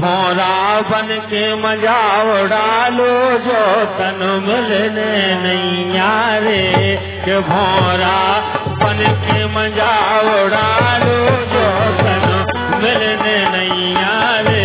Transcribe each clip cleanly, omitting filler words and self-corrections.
भौरा बन के मजा उड़ालो जो तन मिलने नहीं यारे, के भौरा बन के मजा उड़ालो जो तन मिलने नहीं यारे।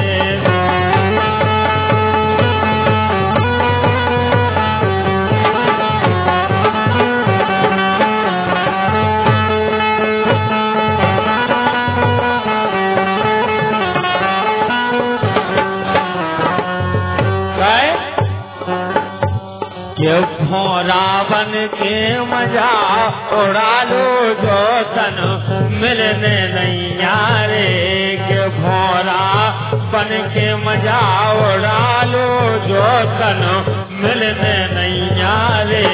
ये भौरा बन के मजा उड़ा लो जो तन मिलने नहीं यारे, के भौरा बन के मजा उड़ा लो जो तन मिलने नहीं यारे।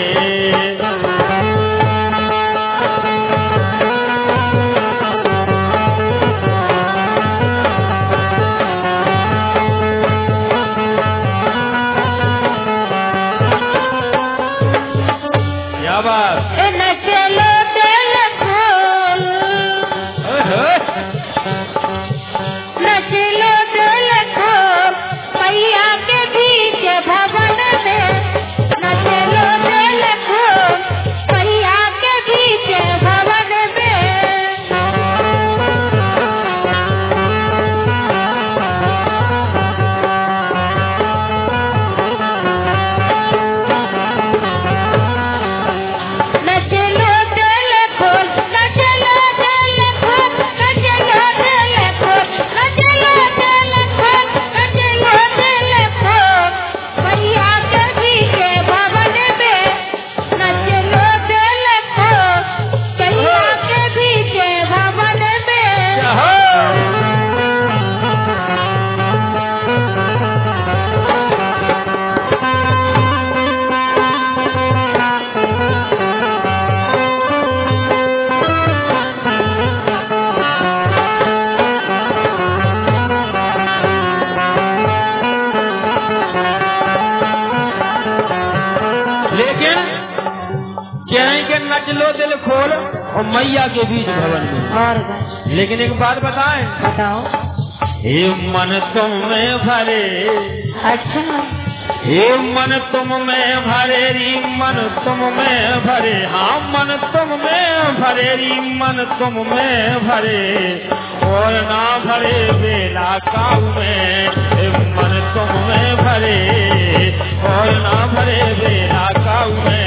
मैया के बीच भवन में। और लेकिन एक बात बताएं, बताओ। हे मन तुम में भरे, अच्छा, हे मन तुम में भरे री मन तुम में भरे, हाँ मन तुम में भरे री मन तुम में भरे, और ना भरे बेला काऊ में। मन तुम में भरे और ना भरे बेला काऊ में।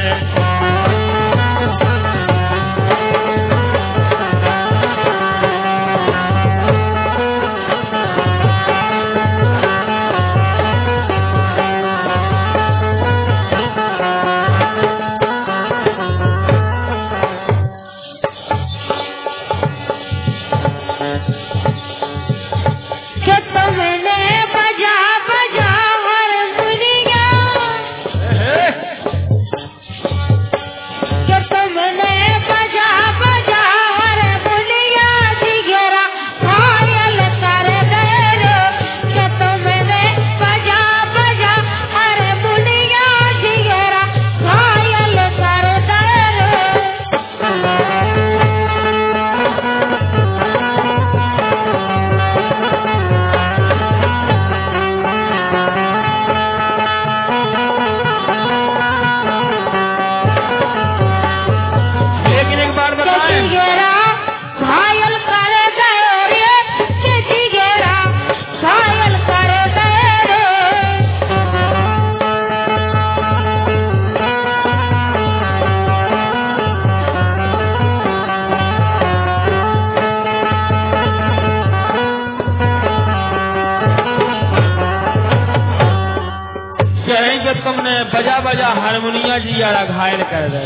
तुमने बजा बजा हारमोनिया जी यारा घायल कर दे।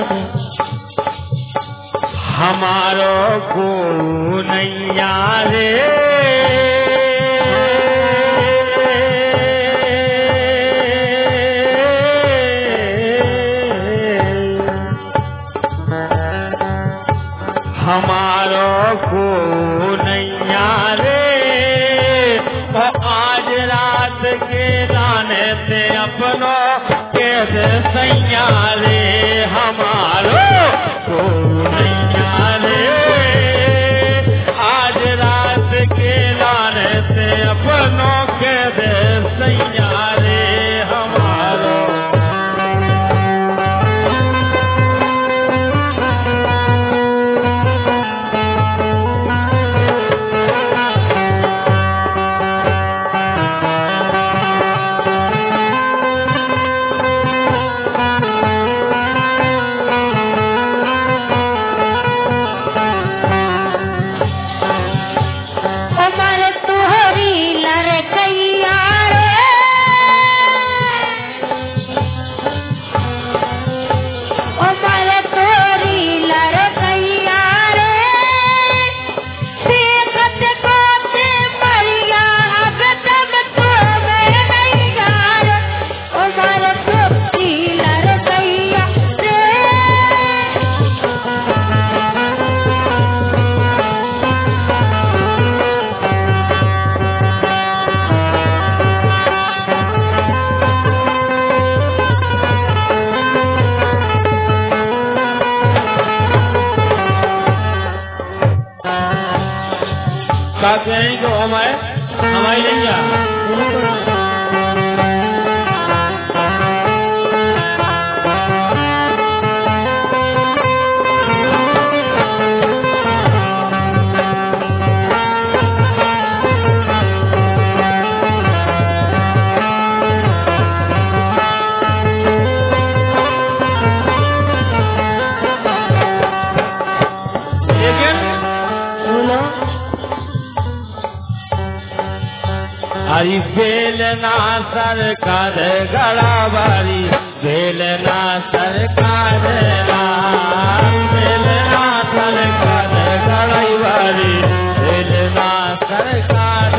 हमारो को नैया रे हमारो को नैया रे, आज रात के दाने से अपनो के सैया रे, हमारो को नैया रे, आज रात के दाने से अपनो हमारी नैया। हरी बेलना सरकार गड़ाबारी बेलना सरकार बेलना सरकार गड़ाबारी बेलना सरकार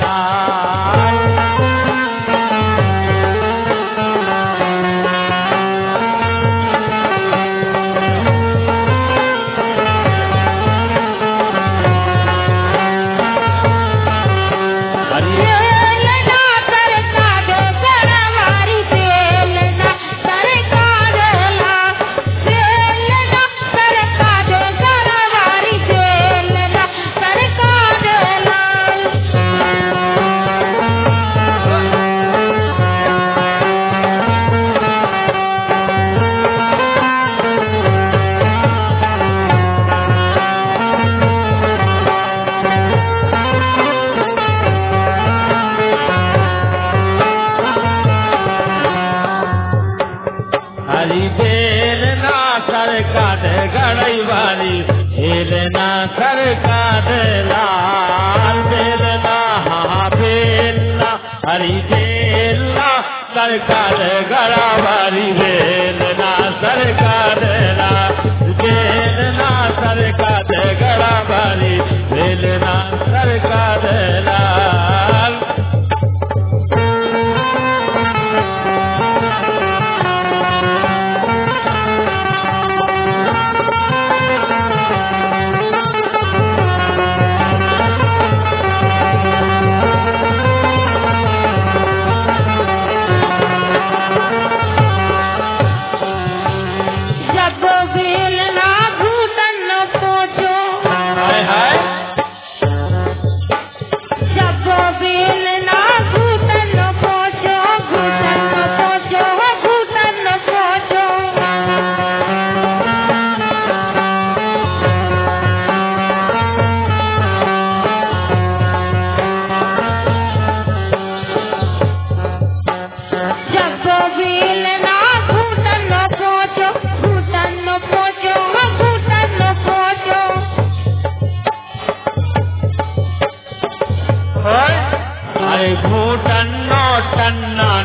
गड़ाबारी बेलना सरकार लाल बेलना बेलना हरी बेलना सरकार गड़ाबारी बेलना सरकार बेलना सरकार गड़ाबारी बेलना सरकार लाल। घूटन नो टन्ना